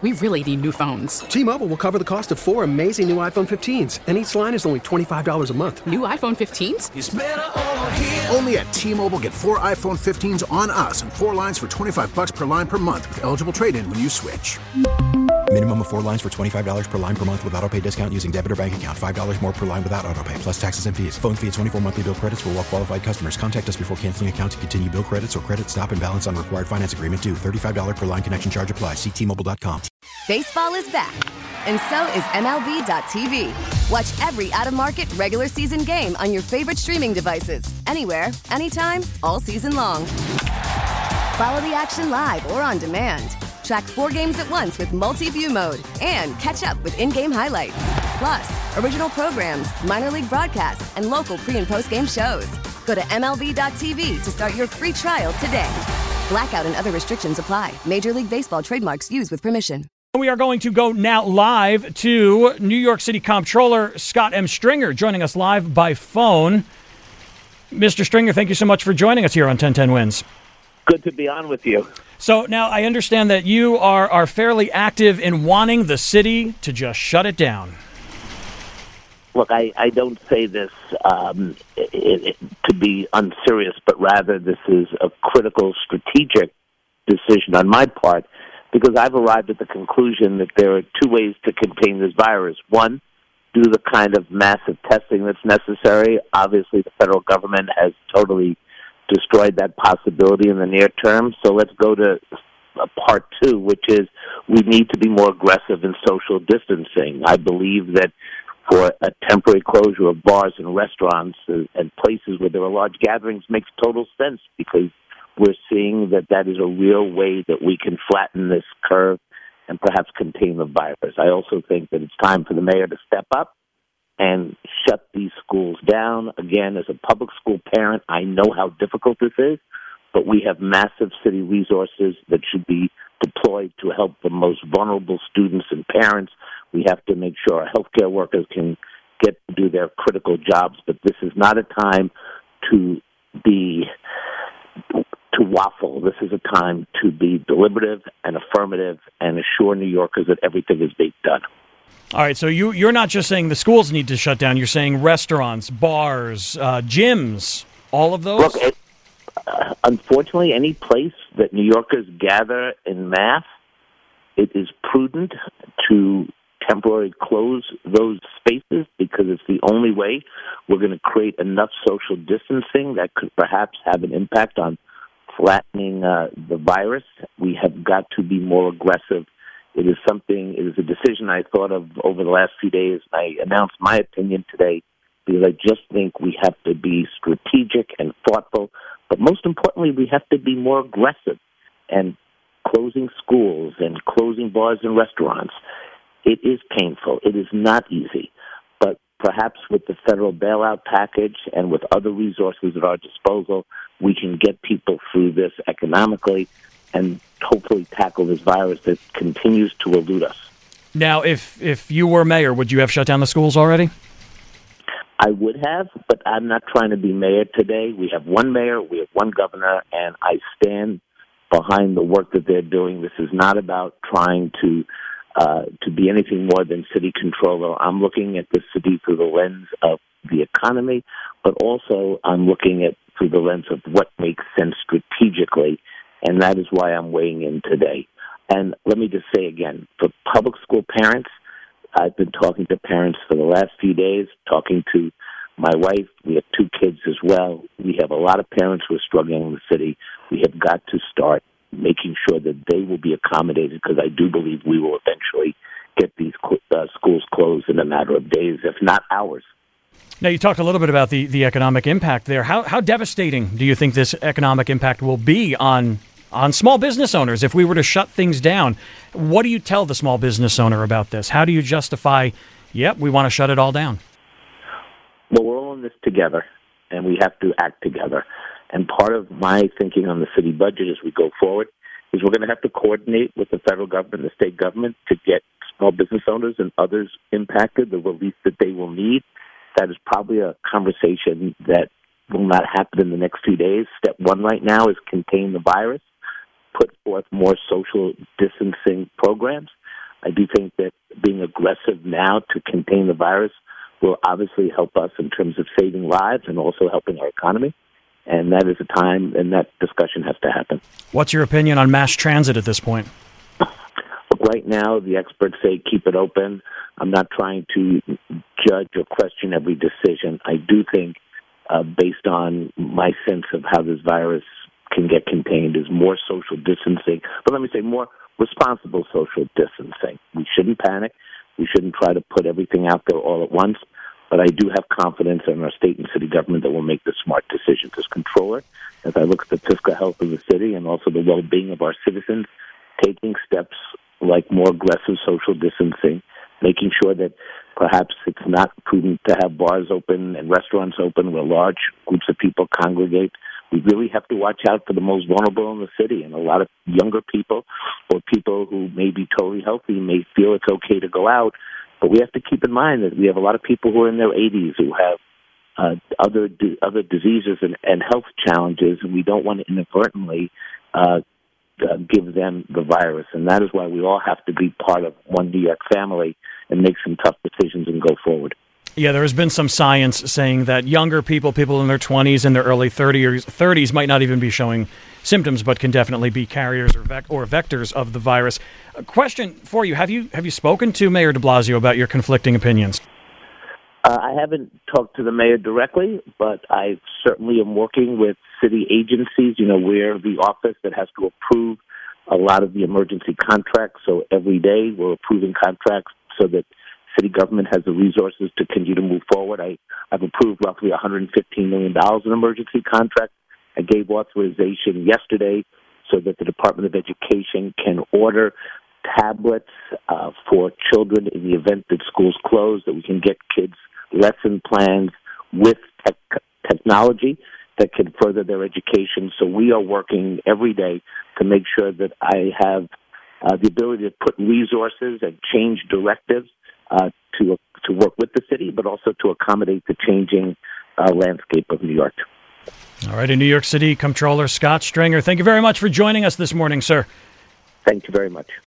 We really need new phones. T-Mobile will cover the cost of 4 amazing new iPhone 15s, and each line is only $25 a month. New iPhone 15s? It's better over here. Only at T-Mobile, get 4 iPhone 15s on us and 4 lines for $25 per line per month with eligible trade-in when you switch. Minimum of 4 lines for $25 per line per month with autopay discount using debit or bank account. $5 more per line without autopay, plus taxes and fees. Phone fee at 24 monthly bill credits for well-qualified customers. Contact us before canceling account to continue bill credits or credit stop and balance on required finance agreement due. $35 per line connection charge applies. See T-Mobile.com. Baseball is back, and so is MLB.tv. Watch every out-of-market regular season game on your favorite streaming devices. Anywhere, anytime, all season long. Follow the action live or on demand. Track 4 games at once with multi-view mode and catch up with in-game highlights. Plus, original programs, minor league broadcasts, and local pre- and post-game shows. Go to MLB.tv to start your free trial today. Blackout and other restrictions apply. Major League Baseball trademarks used with permission. We are going to go now live to New York City Comptroller Scott M. Stringer, joining us live by phone. Mr. Stringer, thank you so much for joining us here on 1010 Wins. Good to be on with you. So now I understand that you are fairly active in wanting the city to just shut it down. Look, I don't say this to be unserious, but rather this is a critical strategic decision on my part, because I've arrived at the conclusion that there are 2 ways to contain this virus. One, do the kind of massive testing that's necessary. Obviously, the federal government has totally destroyed that possibility in the near term. So let's go to part 2, which is we need to be more aggressive in social distancing. I believe that for a temporary closure of bars and restaurants and places where there are large gatherings makes total sense, because we're seeing that is a real way that we can flatten this curve and perhaps contain the virus. I also think that it's time for the mayor to step up and shut these schools down. Again, as a public school parent, I know how difficult this is, but we have massive city resources that should be deployed to help the most vulnerable students and parents. We have to make sure our healthcare workers can get to do their critical jobs, but this is not a time to waffle. This is a time to be deliberative and affirmative and assure New Yorkers that everything is being done. All right, so you're not just saying the schools need to shut down. You're saying restaurants, bars, gyms, all of those? Look, unfortunately, any place that New Yorkers gather en masse, it is prudent to temporarily close those spaces, because it's the only way we're going to create enough social distancing that could perhaps have an impact on flattening the virus. We have got to be more aggressive. It is a decision I thought of over the last few days. I announced my opinion today because I just think we have to be strategic and thoughtful, but most importantly, we have to be more aggressive. And closing schools and closing bars and restaurants, it is painful. It is not easy. But perhaps with the federal bailout package and with other resources at our disposal, we can get people through this economically and hopefully tackle this virus that continues to elude us. Now, if you were mayor, would you have shut down the schools already? I would have, but I'm not trying to be mayor today. We have one mayor, we have one governor, and I stand behind the work that they're doing. This is not about trying to be anything more than city controller. I'm looking at the city through the lens of the economy, but also I'm looking at through the lens of what makes sense strategically, and that is why I'm weighing in today. And let me just say again, for public school parents, I've been talking to parents for the last few days, talking to my wife. We have 2 kids as well. We have a lot of parents who are struggling in the city. We have got to start making sure that they will be accommodated, because I do believe we will eventually get these schools closed in a matter of days, if not hours. Now, you talked a little bit about the economic impact there. How devastating do you think this economic impact will be on small business owners if we were to shut things down? What do you tell the small business owner about this? How do you justify, yep, we want to shut it all down? Well, we're all in this together, and we have to act together. And part of my thinking on the city budget as we go forward is we're going to have to coordinate with the federal government and the state government to get small business owners and others impacted the relief that they will need. That is probably a conversation that will not happen in the next few days. Step 1 right now is contain the virus, put forth more social distancing programs. I do think that being aggressive now to contain the virus will obviously help us in terms of saving lives and also helping our economy. And that is a time, and that discussion has to happen. What's your opinion on mass transit at this point? Look, right now, the experts say keep it open. I'm not trying to judge or question every decision. I do think, based on my sense of how this virus can get contained, is more social distancing. But let me say more responsible social distancing. We shouldn't panic. We shouldn't try to put everything out there all at once. But I do have confidence in our state and city government that will make the smart decisions as controller. As I look at the fiscal health of the city and also the well-being of our citizens, taking steps like more aggressive social distancing, making sure that perhaps it's not prudent to have bars open and restaurants open where large groups of people congregate. We really have to watch out for the most vulnerable in the city, and a lot of younger people or people who may be totally healthy may feel it's okay to go out. But we have to keep in mind that we have a lot of people who are in their 80s who have other diseases and health challenges, and we don't want to inadvertently give them the virus. And that is why we all have to be part of one New York family and make some tough decisions and go forward. Yeah, there has been some science saying that younger people in their 20s and their early 30s might not even be showing symptoms, but can definitely be carriers or vectors of the virus. A question for you: Have you spoken to Mayor de Blasio about your conflicting opinions? I haven't talked to the mayor directly, but I certainly am working with city agencies. You know, we're the office that has to approve a lot of the emergency contracts. So every day we're approving contracts so that city government has the resources to continue to move forward. I've approved roughly $115 million in emergency contracts. I gave authorization yesterday so that the Department of Education can order tablets for children in the event that schools close, that we can get kids lesson plans with technology that can further their education. So we are working every day to make sure that I have the ability to put resources and change directives to work with the city, but also to accommodate the changing landscape of New York. All right, in New York City, Comptroller Scott Stringer, thank you very much for joining us this morning, sir. Thank you very much.